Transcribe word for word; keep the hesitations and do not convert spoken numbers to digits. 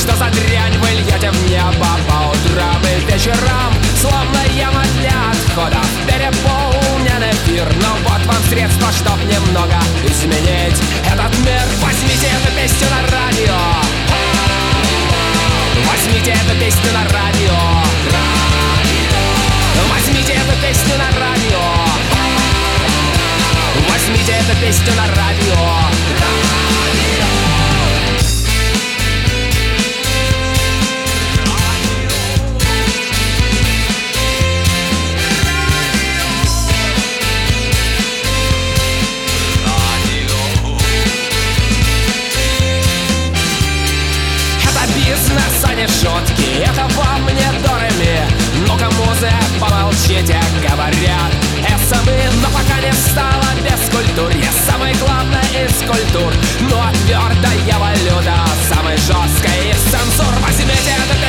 Что за дрянь вы льете в небо по утрам и вечерам? Словно яма для отходов, переполнен эфир. Но вот вам средства, чтоб немного изменить этот мир. Возьмите эту песню на радио, возьмите эту песню на радио, возьмите эту песню на радио, возьмите эту песню на радио. Бизнес, а не шутки, это вам не дорами. Ну-ка, музы, помолчите, говорят эсэмы. Но пока не стало без культур, я самый главный из культур. Ну а твердая валюта, самый жесткий из цензур. Возьмите эту